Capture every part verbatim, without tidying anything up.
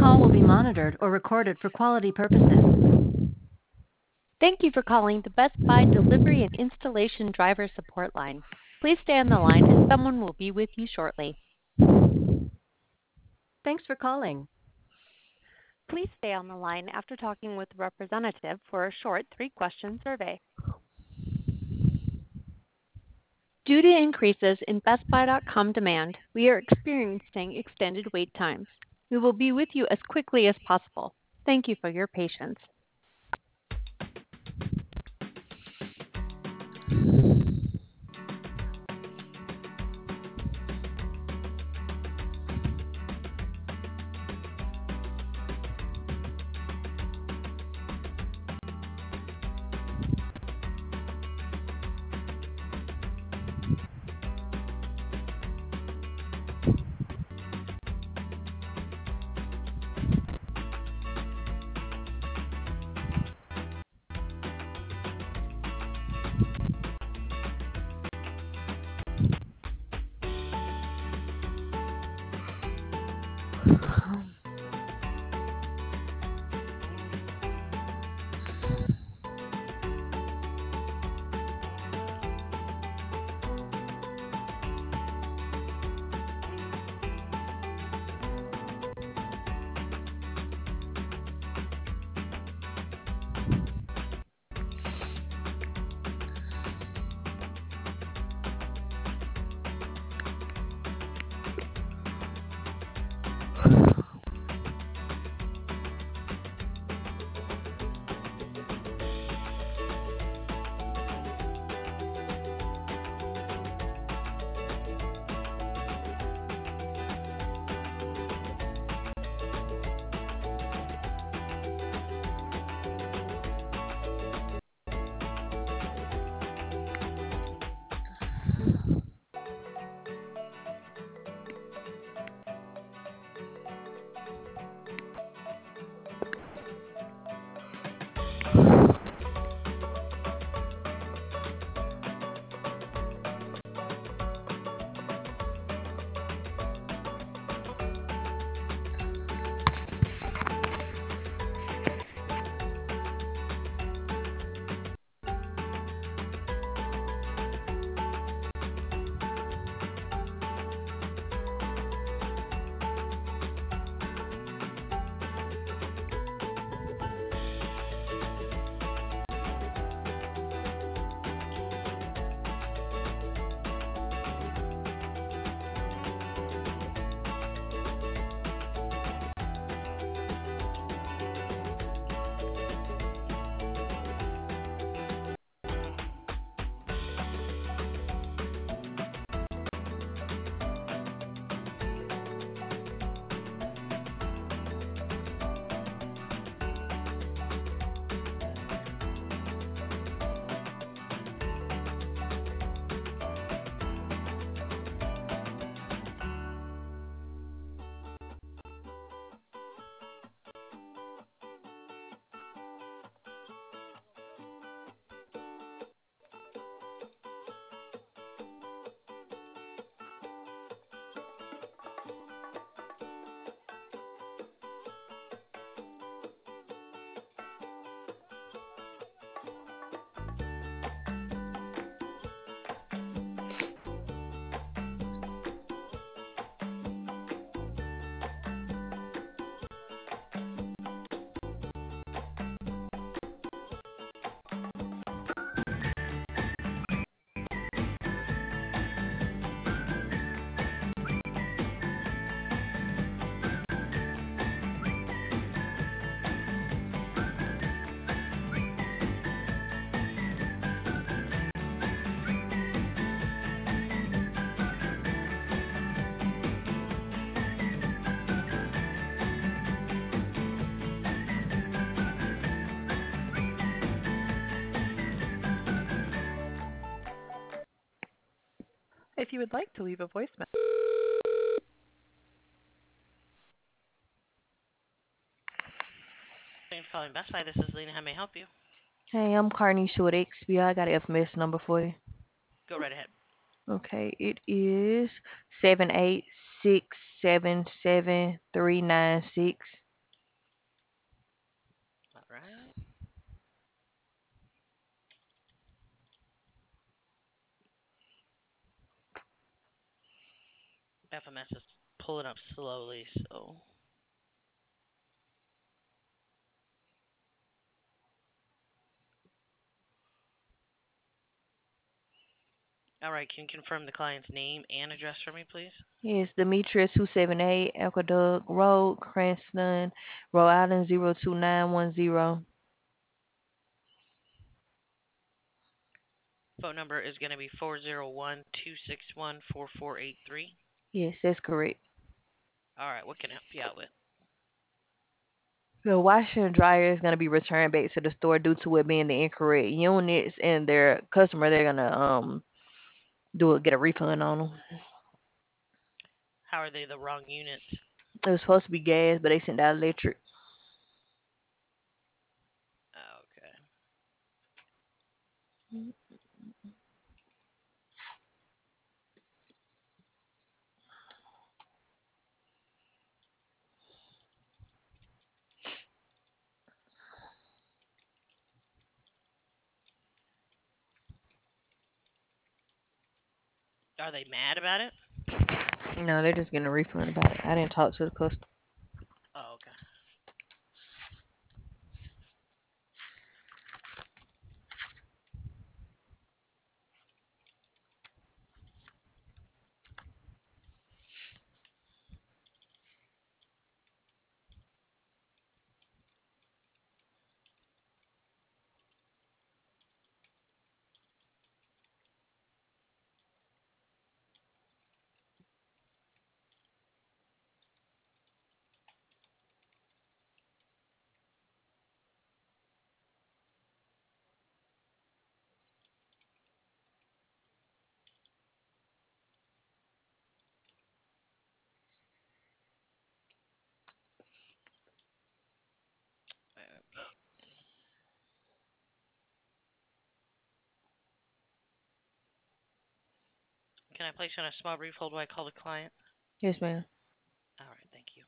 call will be monitored or recorded for quality purposes. Thank you for calling the Best Buy Delivery and Installation Driver Support Line. Please stay on the line and someone will be with you shortly. Thanks for calling. Please stay on the line after talking with a representative for a short three-question survey. Due to increases in Best Buy dot com demand, we are experiencing extended wait times. We will be with you as quickly as possible. Thank you for your patience. If you would like to leave a voicemail. Thanks for calling Best Buy. This is Lena. How may I help you? Hey, I'm Carnisha with X B I. I got an information number for you. Go right ahead. Okay, it is seven eight six seven seven three nine six. F M S is pulling up slowly, so. All right, can you confirm the client's name and address for me, please? Yes, Demetrius two seventy-eight Aqueduct Road, Cranston, Rhode Island zero two nine one zero. Phone number is going to be four zero one, two six one, four four eight three. Yes, that's correct. All right, what can I help you out with? The washer and dryer is going to be returned back to the store due to it being the incorrect units, and their customer, they're going to um do it, get a refund on them. How are they the wrong units? It was supposed to be gas, but they sent out electric. Okay. Are they mad about it? No, they're just getting a refund about it. I didn't talk to the customer. Oh, okay. Can I place you on a small brief hold while I call the client? Yes, ma'am. All right, thank you.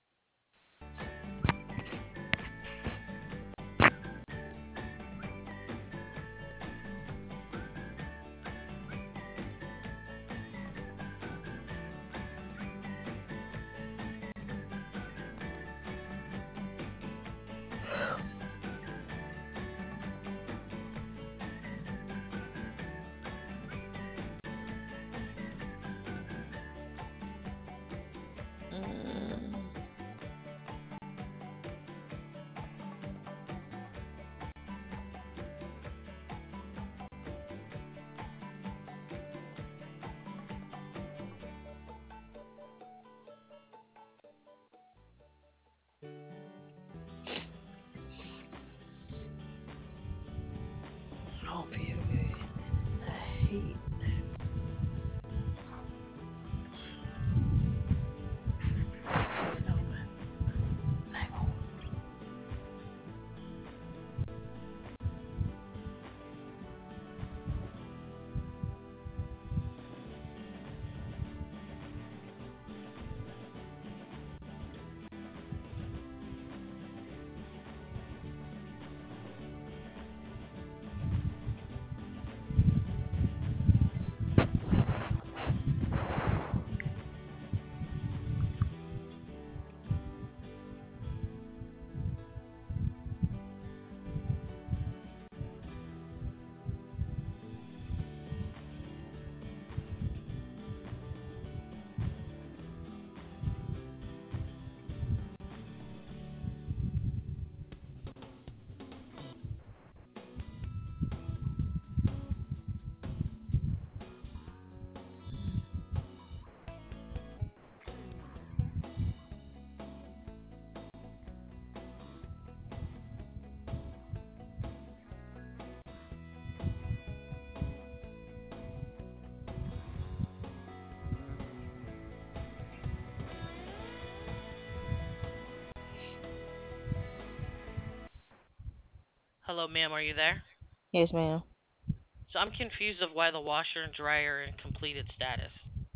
Mm. Oh, feel good. I hate. Hello, ma'am, are you there? Yes, ma'am. So I'm confused of why the washer and dryer are in completed status.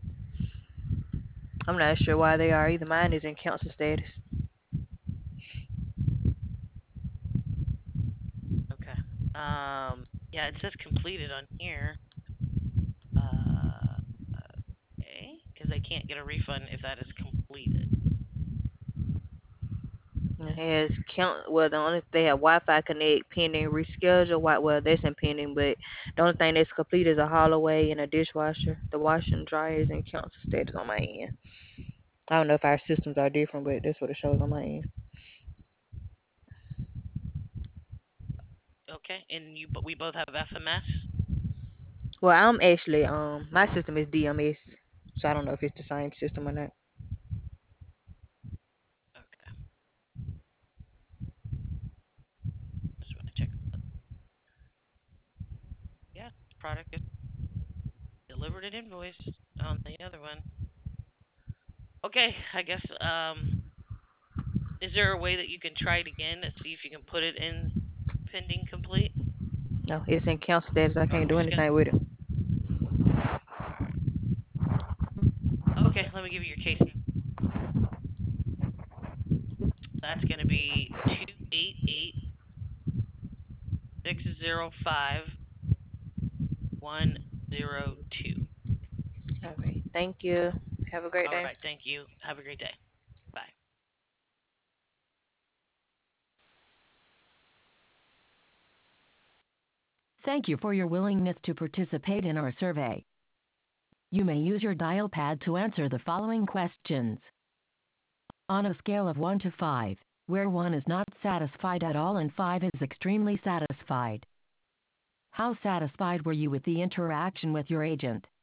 I'm not sure why they are either. Mine is in cancel status. Okay. Um, yeah, it says completed on here. Uh, okay, because they can't get a refund if that is completed. It has count. Well, the only they have Wi-Fi connect pending reschedule. Wi- Well, that's in pending, but the only thing that's complete is a Holloway and a dishwasher. The washer and dryer is in council status on my end. I don't know if our systems are different, but that's what it shows on my end. Okay, and you, but we both have F M S. Well, I'm actually um my system is D M S, so I don't know if it's the same system or not. Okay. Just want to check. Yeah, product is delivered and invoiced on the other one. Okay, I guess. Um, is there a way that you can try it again to see if you can put it in pending complete? No, it's in council status. I Or can't I'm do just anything gonna. with it. Okay, let me give you your case. That's gonna be two eight eight six zero five one zero two. All right. Thank you. Have a great All day. right, thank you. Have a great day. Bye. Thank you for your willingness to participate in our survey. You may use your dial pad to answer the following questions. On a scale of one to five, where one is not satisfied at all and five is extremely satisfied, how satisfied were you with the interaction with your agent?